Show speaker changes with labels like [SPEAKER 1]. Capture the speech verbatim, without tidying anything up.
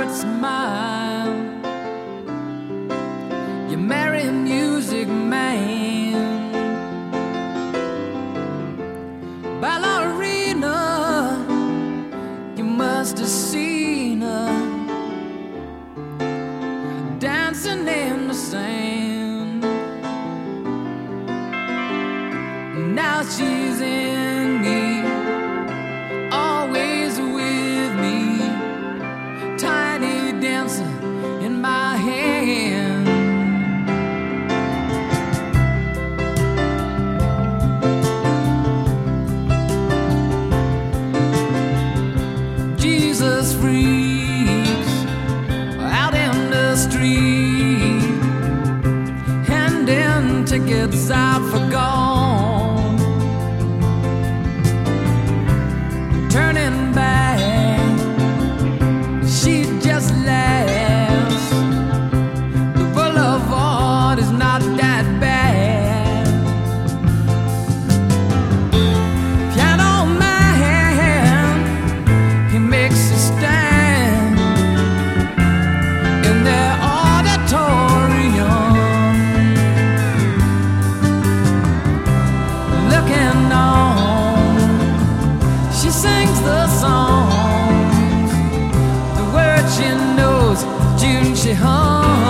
[SPEAKER 1] heart smile. You marry a music man. Ballerina, you must have seen her dancing in the sand. Now she's in me, always with me, tiny dancer in my hand. Jesus freaks out in the street, handing tickets out for gone, turning back, she just laughs. The boulevard is not that bad. Piano man, he makes a stand in their auditorium, looking on. She sings the songs, the words she knows, June she hums.